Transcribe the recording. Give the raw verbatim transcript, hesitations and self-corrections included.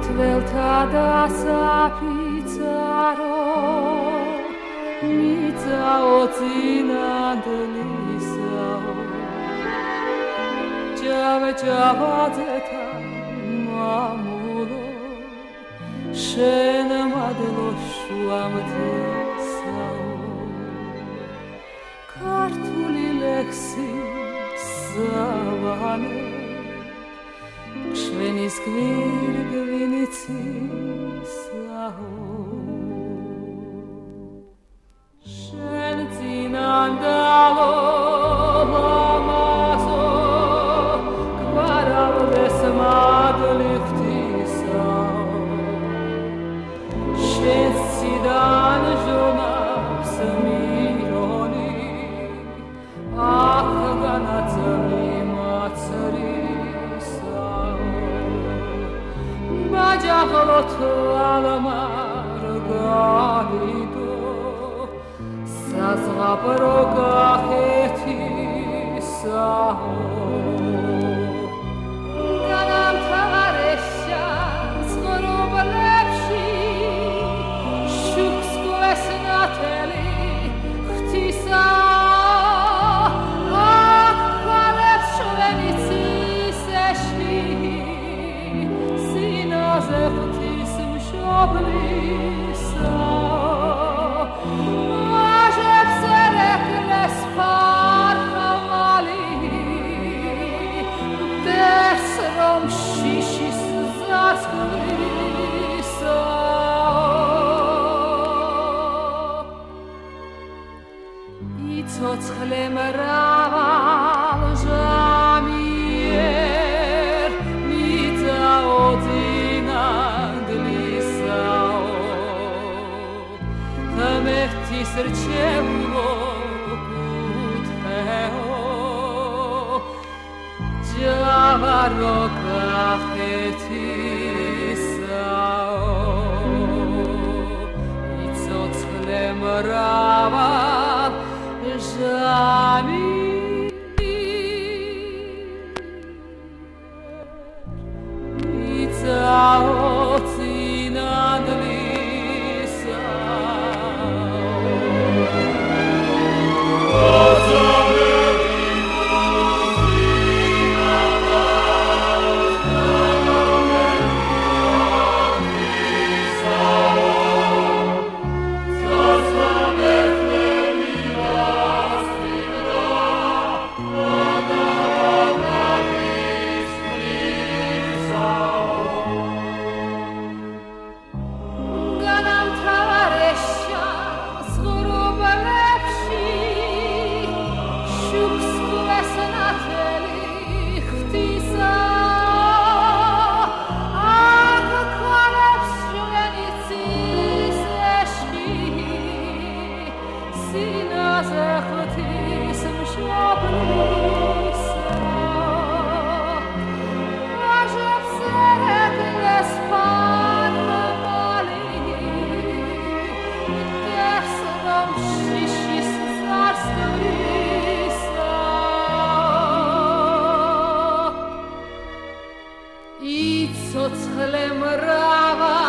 ქართველთა და საფიცარო მიწაო წინანდლისაო ჯავე ჯავაძეთა მამულო შენ მადლო შუამთისაო ქართული ლექსი სავანე ჩვენის გვირგვინიცისაო შენ წინანდალო ლამაზო გვარავდეს მადლი ღვთისაო შენ სიდან ჟონავს მირონი ახგანაწმი Bajagolot alamar galido Sazgabro gaheti saho Ganam tareshan zgorob lepshi Shuks kvesnateli chtisa Ak kvalep shvenitsi seshi Zeftis mshoblisa Ajeb serek lespar khamali Ders rom shishis zarsklisa Itzotzchle meraval jamier Mitzaoti Metis ricevulo putheo Giavaro gafetisao Itzotzchle mrava jami Itzaotzinadli Itzotzchle mrava